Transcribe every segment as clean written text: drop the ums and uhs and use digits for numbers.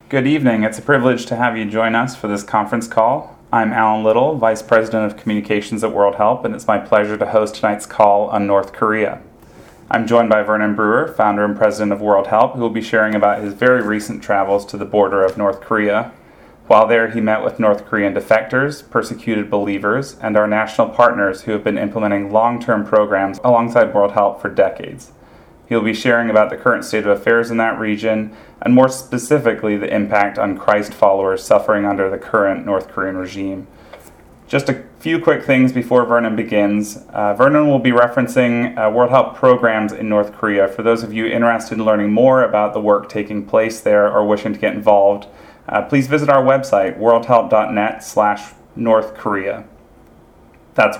Good evening. It's a privilege to have you join us for this conference call. I'm Alan Little, Vice President of Communications at World Help, and it's my pleasure to host tonight's call on North Korea. I'm joined by Vernon Brewer, founder and president of World Help, who will be sharing about his very recent travels to the border of North Korea. While there, he met with North Korean defectors, persecuted believers, and our national partners who have been implementing long-term programs alongside World Help for decades. He'll be sharing about the current state of affairs in that region, and more specifically, the impact on Christ followers suffering under the current North Korean regime. Just a few quick things before Vernon begins. Vernon will be referencing World Help programs in North Korea for those of you interested in learning more about the work taking place there or wishing to get involved. Please visit our website, worldhelp.net/North Korea. That's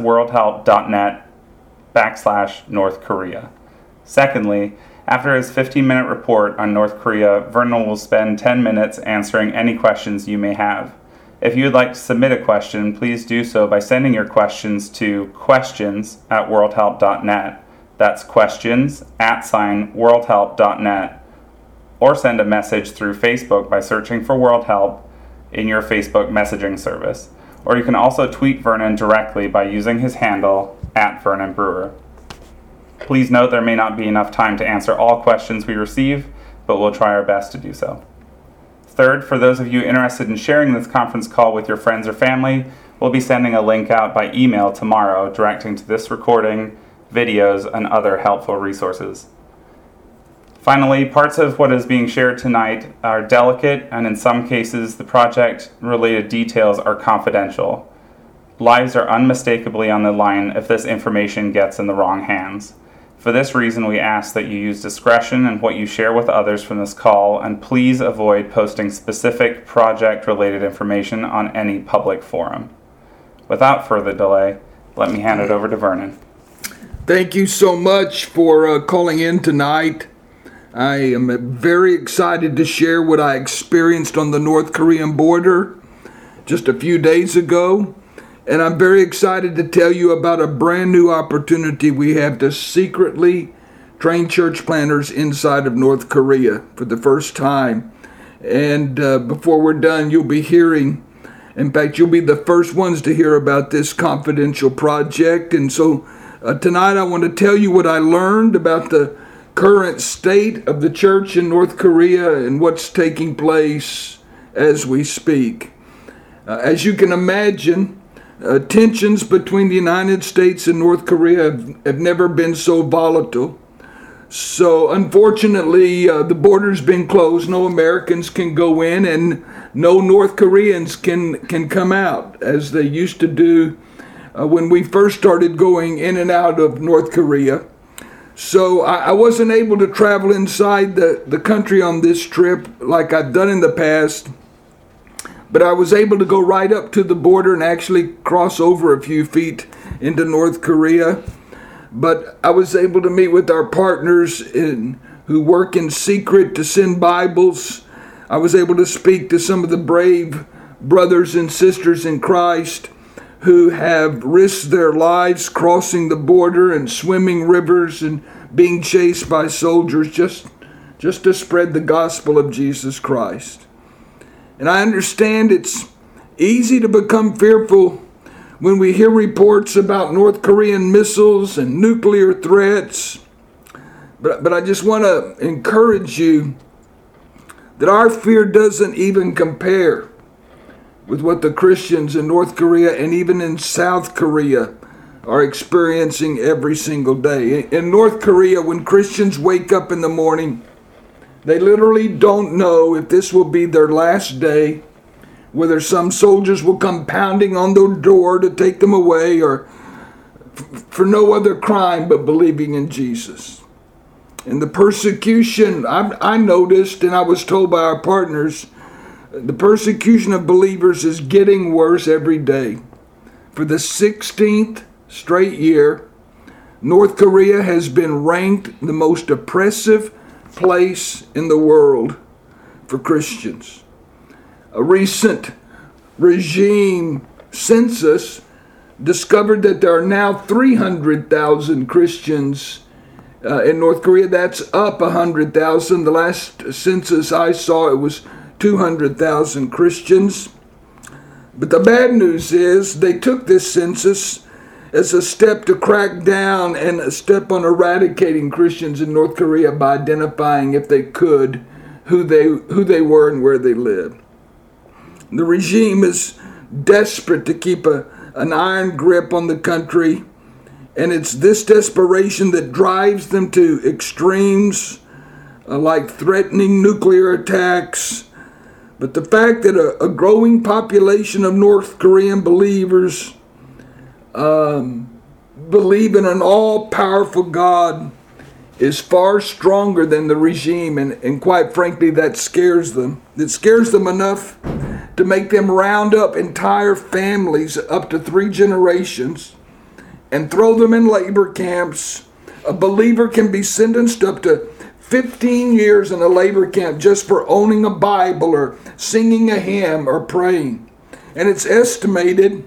worldhelp.net/North Korea. Secondly, after his 15-minute report on North Korea, Vernon will spend 10 minutes answering any questions you may have. If you would like to submit a question, please do so by sending your questions to questions@worldhelp.net. That's questions@worldhelp.net. Or send a message through Facebook by searching for World Help in your Facebook messaging service. Or you can also tweet Vernon directly by using his handle @VernonBrewer. Please note there may not be enough time to answer all questions we receive, but we'll try our best to do so. Third, for those of you interested in sharing this conference call with your friends or family, we'll be sending a link out by email tomorrow directing to this recording, videos, and other helpful resources. Finally, parts of what is being shared tonight are delicate, and in some cases, the project-related details are confidential. Lives are unmistakably on the line if this information gets in the wrong hands. For this reason, we ask that you use discretion in what you share with others from this call, and please avoid posting specific project-related information on any public forum. Without further delay, let me hand it over to Vernon. Thank you so much for calling in tonight. I am very excited to share what I experienced on the North Korean border just a few days ago. And I'm very excited to tell you about a brand new opportunity we have to secretly train church planners inside of North Korea for the first time. And before we're done, you'll be hearing, in fact, you'll be the first ones to hear about this confidential project. And so tonight I want to tell you what I learned about the current state of the church in North Korea and what's taking place as we speak. As you can imagine, tensions between the United States and North Korea have never been so volatile. So unfortunately, the border's been closed. No Americans can go in, and no North Koreans can come out as they used to do when we first started going in and out of North Korea. So I wasn't able to travel inside the country on this trip like I've done in the past. But I was able to go right up to the border and actually cross over a few feet into North Korea. But I was able to meet with our partners who work in secret to send Bibles. I was able to speak to some of the brave brothers and sisters in Christ who have risked their lives crossing the border and swimming rivers and being chased by soldiers just to spread the gospel of Jesus Christ. And I understand it's easy to become fearful when we hear reports about North Korean missiles and nuclear threats. But I just want to encourage you that our fear doesn't even compare with what the Christians in North Korea and even in South Korea are experiencing every single day. In North Korea, when Christians wake up in the morning, they literally don't know if this will be their last day, whether some soldiers will come pounding on their door to take them away, or for no other crime but believing in Jesus. And the persecution, I noticed, and I was told by our partners, the persecution of believers is getting worse every day. For the 16th straight year, North Korea has been ranked the most oppressive place in the world for Christians. A recent regime census discovered that there are now 300,000 Christians in North Korea. That's up 100,000. The last census I saw, it was 200,000 Christians. But the bad news is they took this census as a step to crack down and a step on eradicating Christians in North Korea by identifying, if they could, who they were and where they lived. The regime is desperate to keep an iron grip on the country, and it's this desperation that drives them to extremes like threatening nuclear attacks. But the fact that a growing population of North Korean believers believe in an all-powerful God is far stronger than the regime, and quite frankly, that scares them. It scares them enough to make them round up entire families, up to 3 generations, and throw them in labor camps. A believer can be sentenced up to 15 years in a labor camp just for owning a Bible or singing a hymn or praying. And it's estimated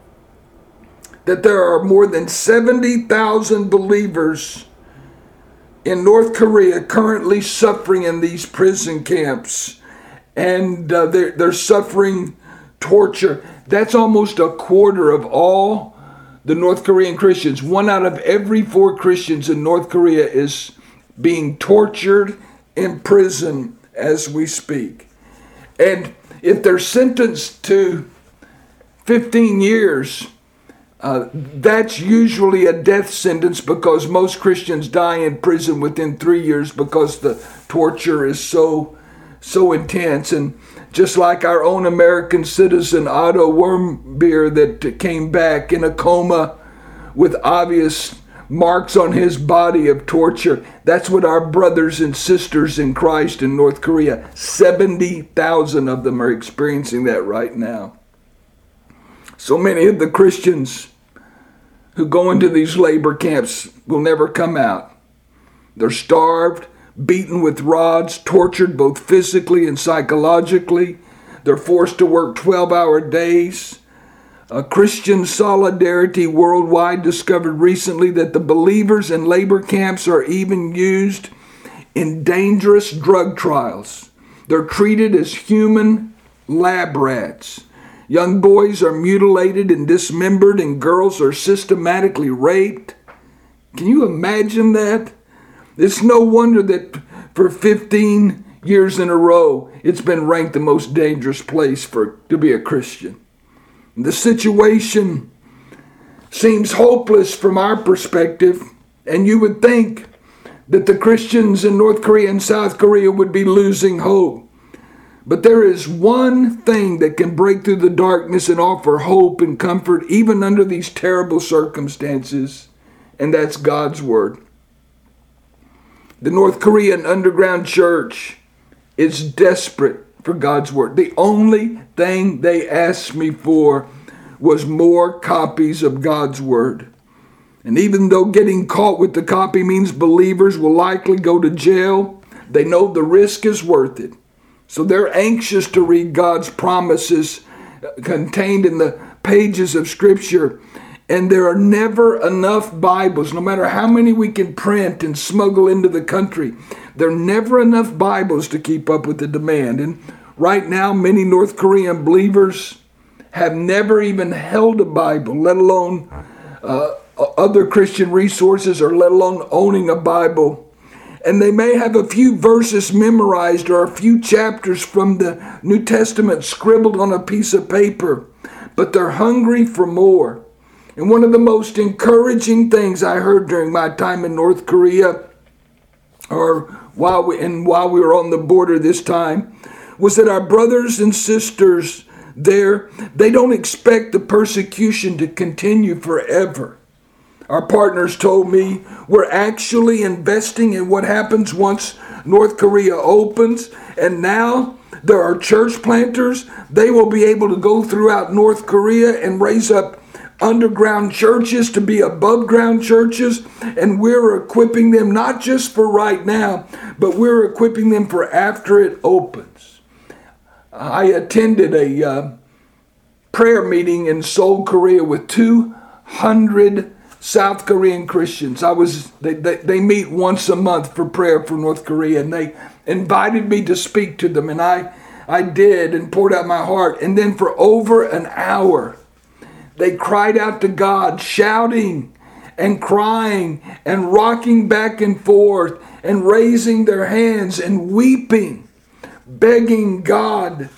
that there are more than 70,000 believers in North Korea currently suffering in these prison camps. And they're suffering torture. That's almost a quarter of all the North Korean Christians. 1 out of every 4 Christians in North Korea is being tortured in prison as we speak. And if they're sentenced to 15 years, that's usually a death sentence, because most Christians die in prison within 3 years because the torture is so intense. And just like our own American citizen Otto Warmbier that came back in a coma with obvious marks on his body of torture, that's what our brothers and sisters in Christ in North Korea, 70,000 of them are experiencing that right now. So many of the Christians who go into these labor camps will never come out. They're starved, beaten with rods, tortured both physically and psychologically. They're forced to work 12-hour days. Christian Solidarity Worldwide discovered recently that the believers in labor camps are even used in dangerous drug trials. They're treated as human lab rats. Young boys are mutilated and dismembered, and girls are systematically raped. Can you imagine that? It's no wonder that for 15 years in a row, it's been ranked the most dangerous place to be a Christian. The situation seems hopeless from our perspective, and you would think that the Christians in North Korea and South Korea would be losing hope. But there is one thing that can break through the darkness and offer hope and comfort even under these terrible circumstances, and that's God's Word. The North Korean underground church is desperate for God's Word. The only thing they asked me for was more copies of God's Word. And even though getting caught with the copy means believers will likely go to jail, they know the risk is worth it. So they're anxious to read God's promises contained in the pages of Scripture. And there are never enough Bibles, no matter how many we can print and smuggle into the country. There are never enough Bibles to keep up with the demand. And right now, many North Korean believers have never even held a Bible, let alone other Christian resources, or let alone owning a Bible. And they may have a few verses memorized or a few chapters from the New Testament scribbled on a piece of paper, but they're hungry for more. And one of the most encouraging things I heard during my time in North Korea, or while we were on the border this time, was that our brothers and sisters there, they don't expect the persecution to continue forever. Our partners told me we're actually investing in what happens once North Korea opens, and now there are church planters. They will be able to go throughout North Korea and raise up underground churches to be above ground churches, and we're equipping them not just for right now, but we're equipping them for after it opens. I attended a prayer meeting in Seoul, Korea with 200 South Korean Christians. They meet once a month for prayer for North Korea, and they invited me to speak to them. And I I did and poured out my heart. And then for over an hour, they cried out to God, shouting and crying and rocking back and forth and raising their hands and weeping, begging God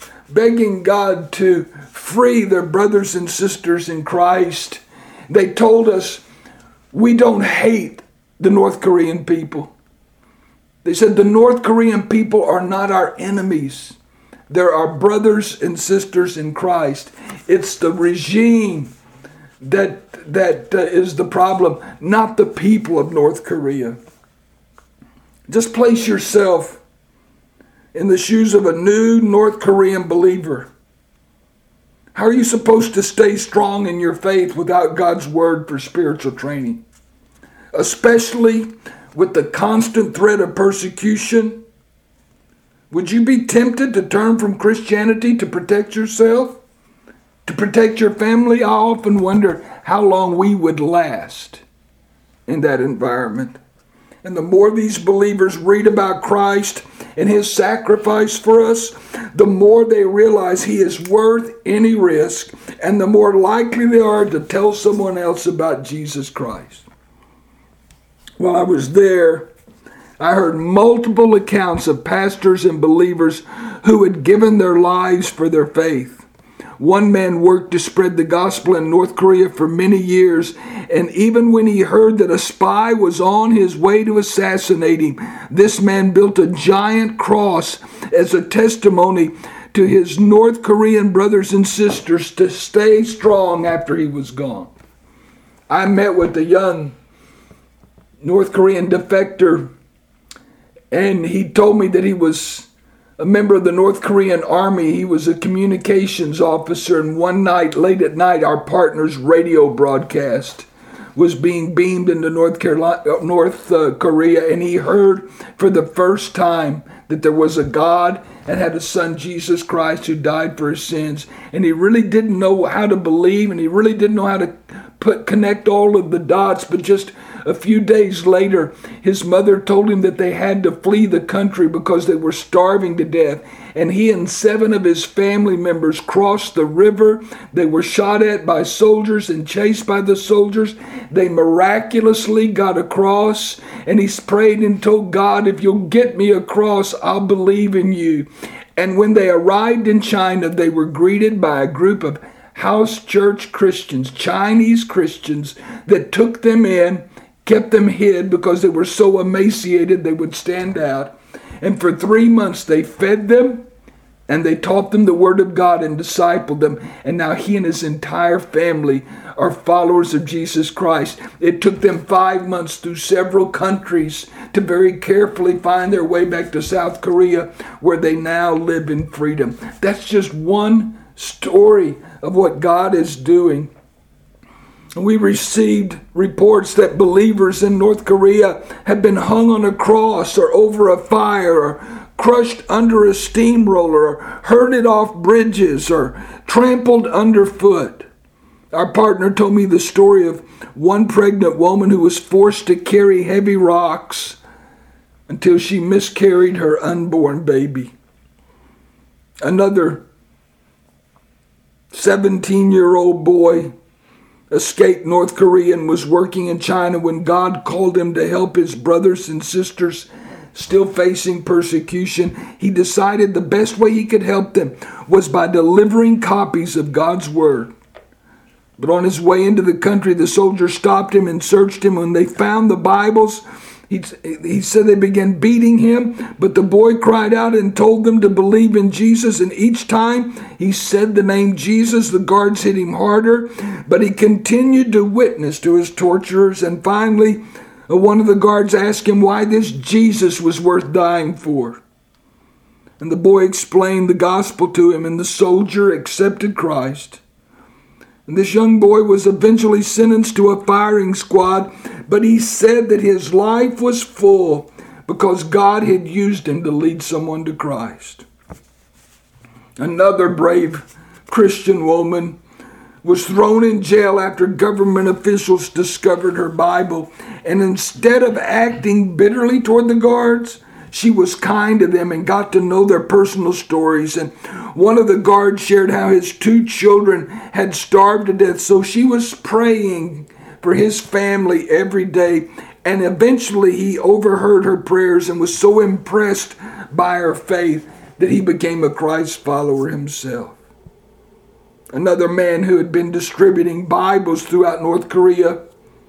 to free their brothers and sisters in Christ. They told us, we don't hate the North Korean people. They said the North Korean people are not our enemies. They're our brothers and sisters in Christ. It's the regime that is the problem, not the people of North Korea. Just place yourself in the shoes of a new North Korean believer. How are you supposed to stay strong in your faith without God's word for spiritual training? Especially with the constant threat of persecution? Would you be tempted to turn from Christianity to protect yourself? To protect your family? I often wonder how long we would last in that environment. And the more these believers read about Christ and his sacrifice for us, the more they realize he is worth any risk, and the more likely they are to tell someone else about Jesus Christ. While I was there, I heard multiple accounts of pastors and believers who had given their lives for their faith. One man worked to spread the gospel in North Korea for many years, and even when he heard that a spy was on his way to assassinate him, this man built a giant cross as a testimony to his North Korean brothers and sisters to stay strong after he was gone. I met with a young North Korean defector, and he told me that he was a member of the North Korean army. He was a communications officer, and one night, late at night, our partner's radio broadcast was being beamed into North Korea, and he heard for the first time that there was a God and had a son, Jesus Christ, who died for his sins. And he really didn't know how to believe, and he really didn't know how to connect all of the dots. But just a few days later, his mother told him that they had to flee the country because they were starving to death. And he and 7 of his family members crossed the river. They were shot at by soldiers and chased by the soldiers. They miraculously got across, and he prayed and told God, if you'll get me across, I'll believe in you. And when they arrived in China, they were greeted by a group of house church Christians, Chinese Christians, that took them in, kept them hid because they were so emaciated they would stand out. And for 3 months they fed them and they taught them the Word of God and discipled them. And now he and his entire family are followers of Jesus Christ. It took them 5 months through several countries to very carefully find their way back to South Korea, where they now live in freedom. That's just one story of what God is doing. We received reports that believers in North Korea have been hung on a cross or over a fire or crushed under a steamroller or herded off bridges or trampled underfoot. Our partner told me the story of one pregnant woman who was forced to carry heavy rocks until she miscarried her unborn baby. Another 17-year-old boy escaped North Korea and was working in China when God called him to help his brothers and sisters still facing persecution. He decided the best way he could help them was by delivering copies of God's Word. But on his way into the country, the soldiers stopped him and searched him. When they found the Bibles, he said they began beating him, but the boy cried out and told them to believe in Jesus. And each time he said the name Jesus, the guards hit him harder, but he continued to witness to his torturers. And finally, one of the guards asked him why this Jesus was worth dying for. And the boy explained the gospel to him, and the soldier accepted Christ. And this young boy was eventually sentenced to a firing squad, but he said that his life was full because God had used him to lead someone to Christ. Another brave Christian woman was thrown in jail after government officials discovered her Bible. And instead of acting bitterly toward the guards, she was kind to them and got to know their personal stories. And one of the guards shared how his 2 children had starved to death. So she was praying for his family every day. And eventually he overheard her prayers and was so impressed by her faith that he became a Christ follower himself. Another man who had been distributing Bibles throughout North Korea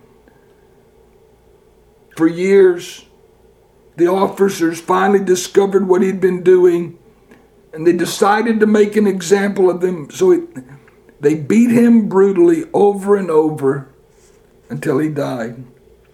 for years, the officers finally discovered what he'd been doing, and they decided to make an example of him. So they beat him brutally over and over until he died.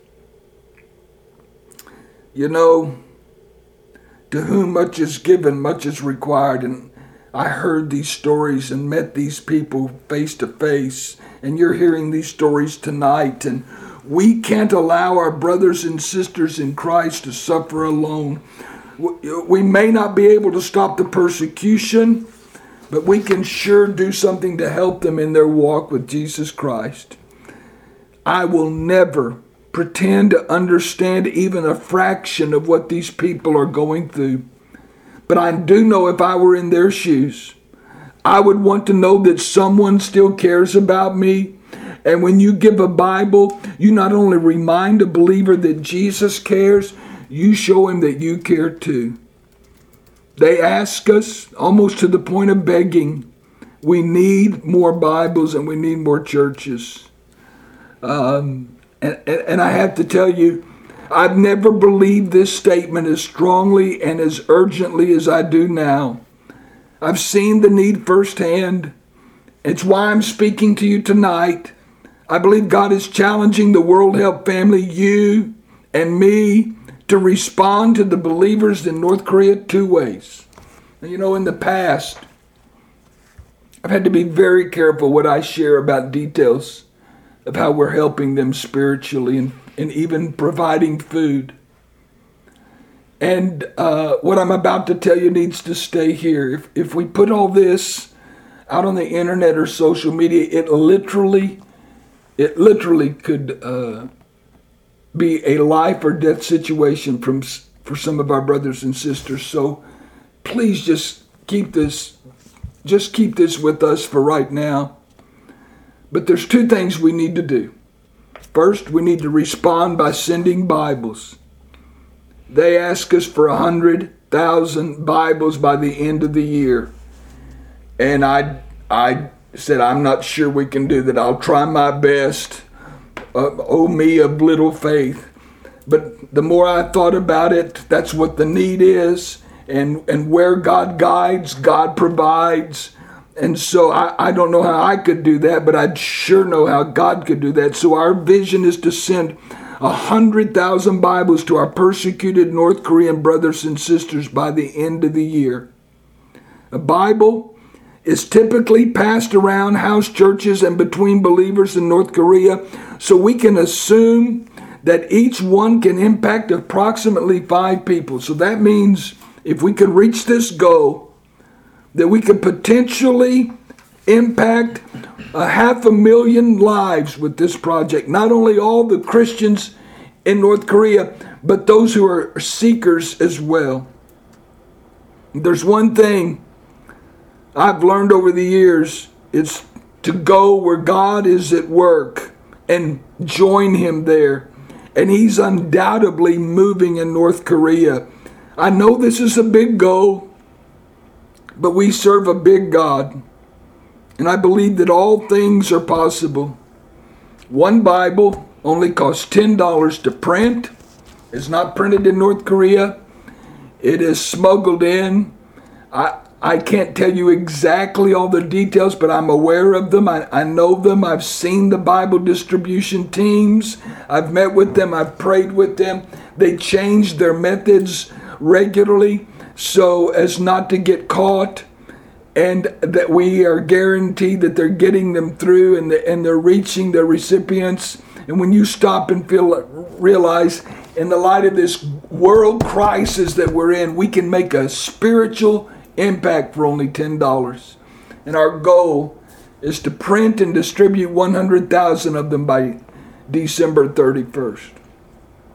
You know, to whom much is given, much is required. And I heard these stories and met these people face to face, and you're hearing these stories tonight. And we can't allow our brothers and sisters in Christ to suffer alone. We may not be able to stop the persecution, but we can sure do something to help them in their walk with Jesus Christ. I will never pretend to understand even a fraction of what these people are going through. But I do know if I were in their shoes, I would want to know that someone still cares about me. And when you give a Bible, you not only remind a believer that Jesus cares, you show him that you care too. They ask us almost to the point of begging. We need more Bibles and we need more churches. And I have to tell you, I've never believed this statement as strongly and as urgently as I do now. I've seen the need firsthand. It's why I'm speaking to you tonight. I believe God is challenging the World Help family, you and me, to respond to the believers in North Korea 2 ways. And you know, in the past, I've had to be very careful what I share about details of how we're helping them spiritually and even providing food. And what I'm about to tell you needs to stay here. If we put all this out on the internet or social media, it literally could be a life or death situation for some of our brothers and sisters. So please just keep this with us for right now. But there's 2 things we need to do. First, we need to respond by sending Bibles. They ask us for 100,000 Bibles by the end of the year. And I said, I'm not sure we can do that. I'll try my best. Oh, me of little faith. But the more I thought about it, that's what the need is. And where God guides, God provides. And so I don't know how I could do that, but I'd sure know how God could do that. So our vision is to send 100,000 Bibles to our persecuted North Korean brothers and sisters by the end of the year. A Bible is typically passed around house churches and between believers in North Korea, so we can assume that each one can impact approximately 5 people. So that means if we could reach this goal, that we could potentially impact 500,000 lives with this project. Not only all the Christians in North Korea, but those who are seekers as well. There's one thing I've learned over the years. It's to go where God is at work and join him there. And he's undoubtedly moving in North Korea. I know this is a big goal, but we serve a big God. And I believe that all things are possible. One Bible only costs $10 to print. It's not printed in North Korea. It is smuggled in. I can't tell you exactly all the details, but I'm aware of them. I know them. I've seen the Bible distribution teams. I've met with them. I've prayed with them. They change their methods regularly so as not to get caught, and that we are guaranteed that they're getting them through and they're reaching their recipients. And when you stop and realize, in the light of this world crisis that we're in, we can make a spiritual impact for only $10. And our goal is to print and distribute 100,000 of them by December 31st.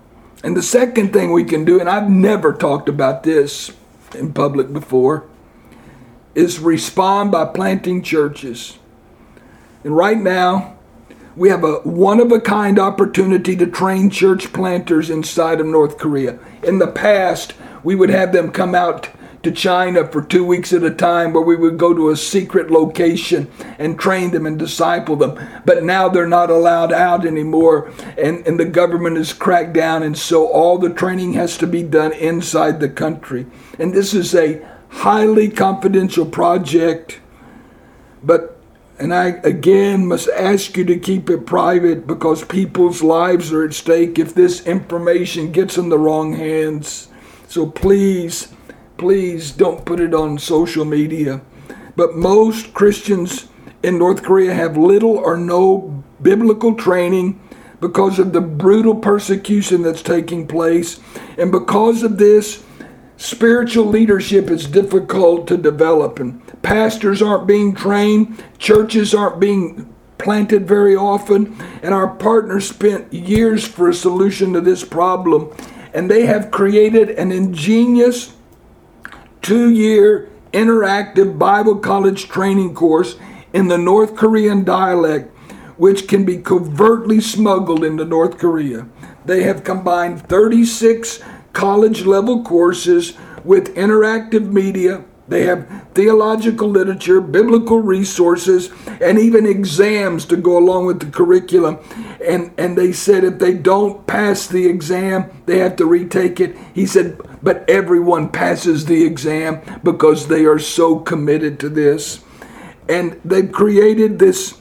And the second thing we can do, and I've never talked about this in public before, is respond by planting churches. And right now, we have a one-of-a-kind opportunity to train church planters inside of North Korea. In the past, we would have them come out to China for 2 weeks at a time, where we would go to a secret location and train them and disciple them. But now they're not allowed out anymore, and the government has cracked down, and so all the training has to be done inside the country. And this is a highly confidential project, and I again must ask you to keep it private, because people's lives are at stake if this information gets in the wrong hands. So please don't put it on social media. But most Christians in North Korea have little or no biblical training because of the brutal persecution that's taking place. And because of this, spiritual leadership is difficult to develop, and pastors aren't being trained, churches aren't being planted very often, and our partners spent years for a solution to this problem, and they have created an ingenious 2-year interactive Bible college training course in the North Korean dialect, which can be covertly smuggled into North Korea. They have combined 36 college-level courses with interactive media. They have theological literature, biblical resources, and even exams to go along with the curriculum. And they said if they don't pass the exam, they have to retake it. He said, but everyone passes the exam because they are so committed to this. And they've created this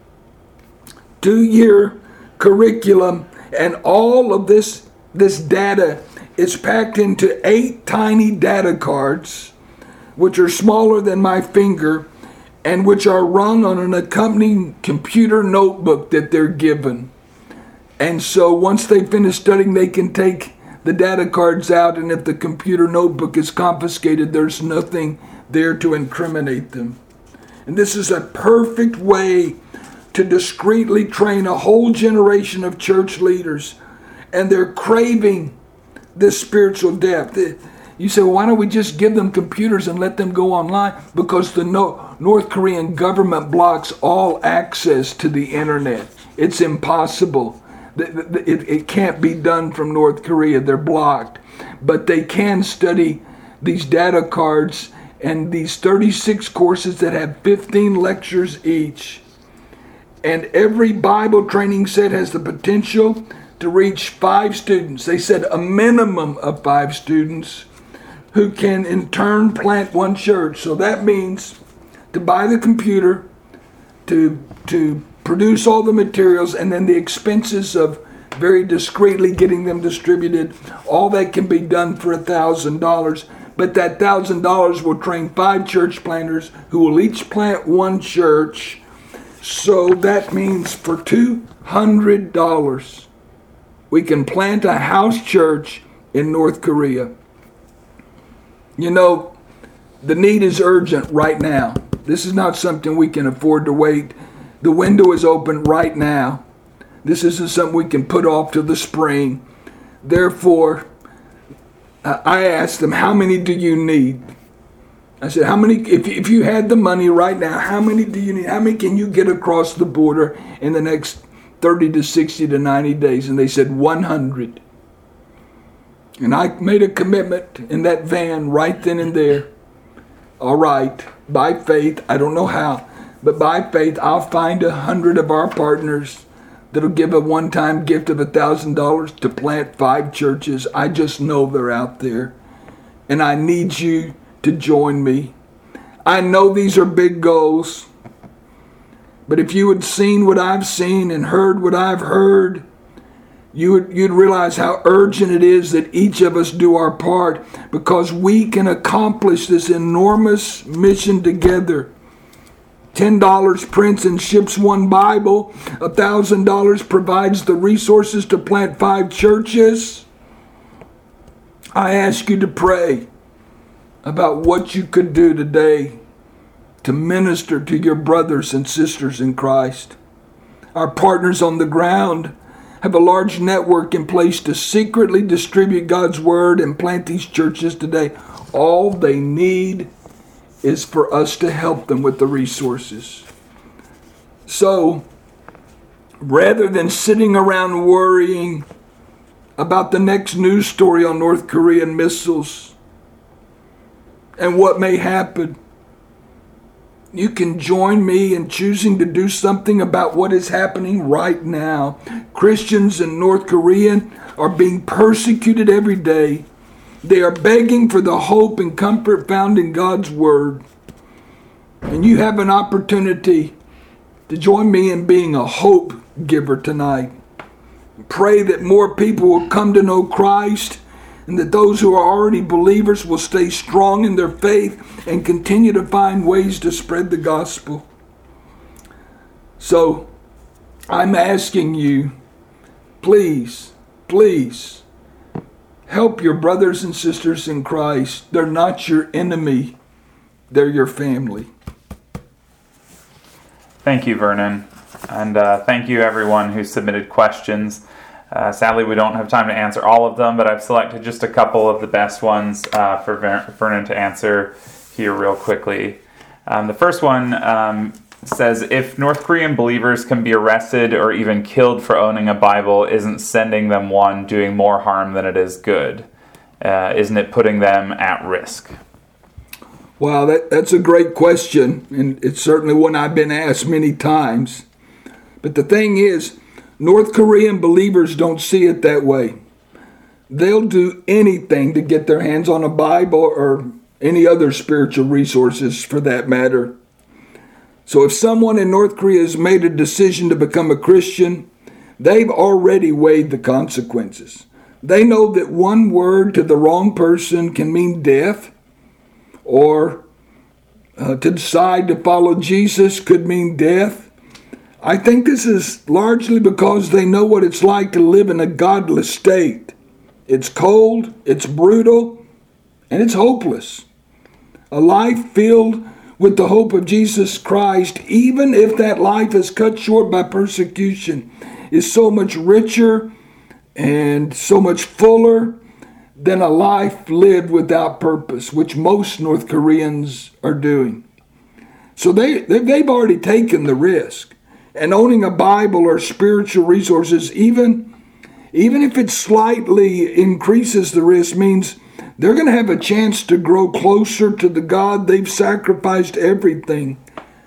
2-year curriculum, and all of this data is packed into 8 tiny data cards, which are smaller than my finger, and which are run on an accompanying computer notebook that they're given. And so once they finish studying, they can take the data cards out, and if the computer notebook is confiscated, there's nothing there to incriminate them. And this is a perfect way to discreetly train a whole generation of church leaders, and they're craving this spiritual depth. You say, well, why don't we just give them computers and let them go online? Because the North Korean government blocks all access to the internet. It's impossible. It can't be done from North Korea. They're blocked. But they can study these data cards and these 36 courses that have 15 lectures each. And every Bible training set has the potential to reach 5 students. They said a minimum of 5 students who can in turn plant one church. So that means to buy the computer, to produce all the materials, and then the expenses of very discreetly getting them distributed. All that can be done for $1,000. But that $1,000 will train 5 church planters who will each plant one church. So that means for $200, we can plant a house church in North Korea. You know, the need is urgent right now. This is not something we can afford to wait. The window is open right now. This isn't something we can put off to the spring. Therefore, I asked them, how many do you need? I said, how many, if you had the money right now, how many do you need? How many can you get across the border in the next 30 to 60 to 90 days? And they said 100. And I made a commitment in that van right then and there. All right, by faith, I don't know how, but by faith, I'll find 100 of our partners that'll give a one-time gift of $1,000 to plant 5 churches. I just know they're out there. And I need you to join me. I know these are big goals, but if you had seen what I've seen and heard what I've heard, you'd realize how urgent it is that each of us do our part, because we can accomplish this enormous mission together. $10 prints and ships 1 Bible. $1,000 provides the resources to plant 5 churches. I ask you to pray about what you could do today to minister to your brothers and sisters in Christ. Our partners on the ground have a large network in place to secretly distribute God's word and plant these churches today. All they need is for us to help them with the resources. So, rather than sitting around worrying about the next news story on North Korean missiles and what may happen, you can join me in choosing to do something about what is happening right now. Christians in North Korea are being persecuted every day. They are begging for the hope and comfort found in God's word. And you have an opportunity to join me in being a hope giver tonight. Pray that more people will come to know Christ, and that those who are already believers will stay strong in their faith and continue to find ways to spread the gospel. So, I'm asking you, please, help your brothers and sisters in Christ. They're not your enemy. They're your family. Thank you, Vernon. And thank you, everyone who submitted questions. Sadly, we don't have time to answer all of them, but I've selected just a couple of the best ones for Vernon to answer here real quickly. The first one says, if North Korean believers can be arrested or even killed for owning a Bible, isn't sending them one doing more harm than it is good? Isn't it putting them at risk? Wow, that's a great question, and it's certainly one I've been asked many times. But the thing is, North Korean believers don't see it that way. They'll do anything to get their hands on a Bible or any other spiritual resources for that matter. So if someone in North Korea has made a decision to become a Christian, they've already weighed the consequences. They know that one word to the wrong person can mean death, or to decide to follow Jesus could mean death. I think this is largely because they know what it's like to live in a godless state. It's cold, it's brutal, and it's hopeless. A life filled with the hope of Jesus Christ, even if that life is cut short by persecution, is so much richer and so much fuller than a life lived without purpose, which most North Koreans are doing. So they've already taken the risk. And owning a Bible or spiritual resources, even if it slightly increases the risk, means they're going to have a chance to grow closer to the God they've sacrificed everything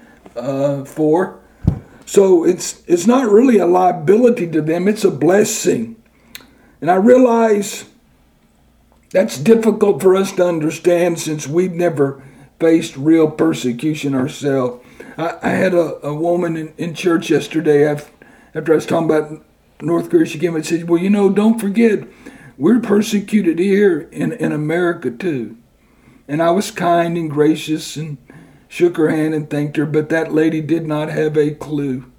for. So it's not really a liability to them, it's a blessing. And I realize that's difficult for us to understand since we've never faced real persecution ourselves. I had a woman in church yesterday after I was talking about North Korea. She came and said, well, don't forget, we're persecuted here in America too. And I was kind and gracious and shook her hand and thanked her, but that lady did not have a clue.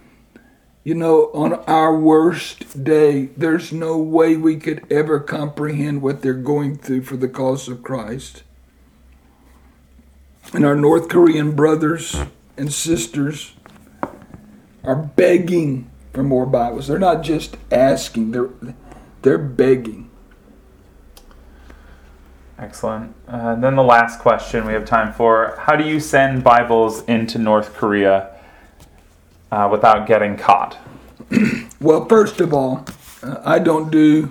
On our worst day, there's no way we could ever comprehend what they're going through for the cause of Christ. And our North Korean brothers and sisters are begging for more Bibles. They're not just asking, they're begging. Excellent. And then the last question we have time for, how do you send Bibles into North Korea without getting caught? Well, first of all, I don't do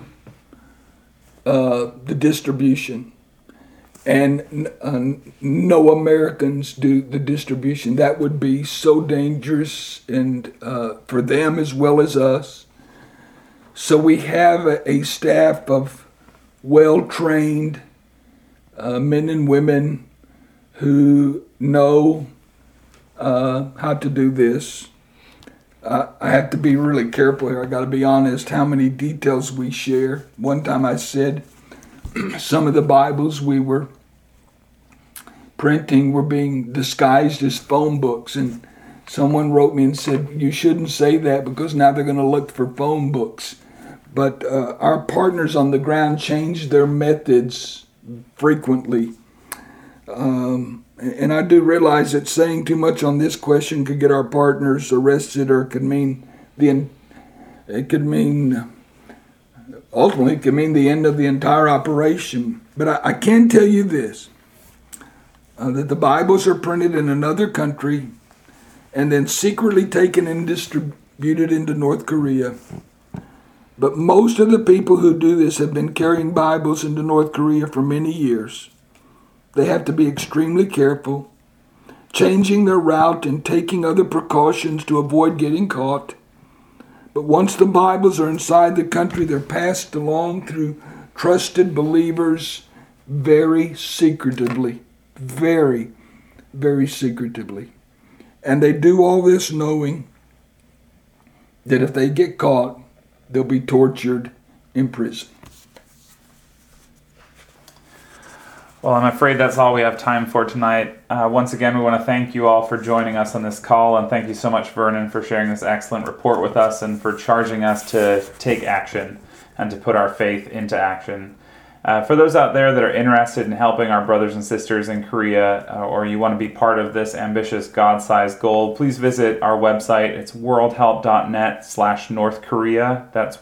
the distribution. And no Americans do the distribution. That would be so dangerous, and for them as well as us. So we have a staff of well-trained men and women who know how to do this. I have to be really careful here. I got to be honest how many details we share. One time I said some of the Bibles we were printing were being disguised as phone books, and someone wrote me and said, you shouldn't say that because now they're going to look for phone books. But our partners on the ground change their methods frequently. And I do realize that saying too much on this question could get our partners arrested or could mean It could mean, ultimately, it could mean the end of the entire operation. But I can tell you this, that the Bibles are printed in another country and then secretly taken and distributed into North Korea. But most of the people who do this have been carrying Bibles into North Korea for many years. They have to be extremely careful, changing their route and taking other precautions to avoid getting caught. But once the Bibles are inside the country, they're passed along through trusted believers very secretively. Very, very secretively. And they do all this knowing that if they get caught, they'll be tortured in prison. Well, I'm afraid that's all we have time for tonight. Once again, we want to thank you all for joining us on this call, and thank you so much, Vernon, for sharing this excellent report with us and for charging us to take action and to put our faith into action. For those out there that are interested in helping our brothers and sisters in Korea, or you want to be part of this ambitious God-sized goal, please visit our website. It's worldhelp.net/North Korea. That's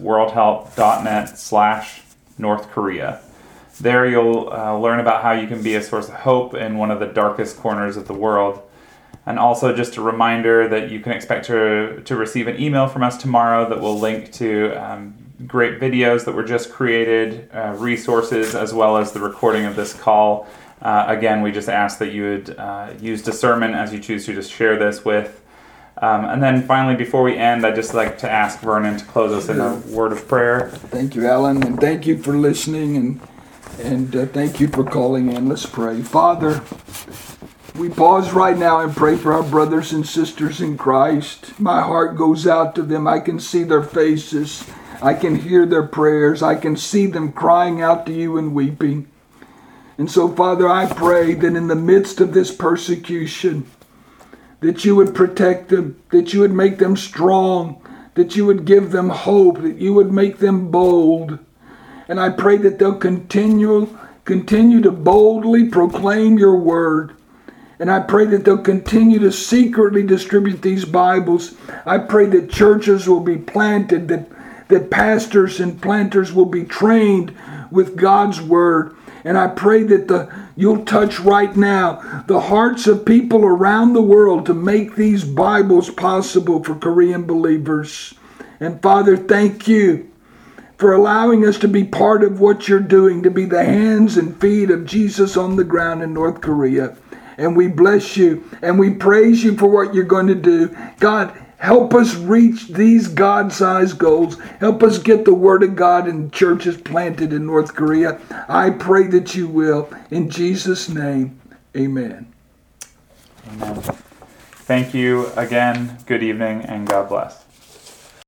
worldhelp.net/North Korea. There you'll learn about how you can be a source of hope in one of the darkest corners of the world. And also just a reminder that you can expect to receive an email from us tomorrow that will link to great videos that were just created, resources, as well as the recording of this call. Again, we just ask that you would use discernment as you choose to just share this with. And then finally, before we end, I'd just like to ask Vernon to close us in a word of prayer. Thank you, Alan, and thank you for listening, and thank you for calling in. Let's pray. Father, we pause right now and pray for our brothers and sisters in Christ. My heart goes out to them. I can see their faces. I can hear their prayers. I can see them crying out to you and weeping. And so, Father, I pray that in the midst of this persecution, that you would protect them, that you would make them strong, that you would give them hope, that you would make them bold. And I pray that they'll continue to boldly proclaim your word. And I pray that they'll continue to secretly distribute these Bibles. I pray that churches will be planted, that pastors and planters will be trained with God's word. And I pray that you'll touch right now the hearts of people around the world to make these Bibles possible for Korean believers. And Father, thank you for allowing us to be part of what you're doing, to be the hands and feet of Jesus on the ground in North Korea. And we bless you and we praise you for what you're going to do. God, help us reach these God-sized goals. Help us get the Word of God in churches planted in North Korea. I pray that you will. In Jesus' name, amen. Amen. Thank you again. Good evening and God bless.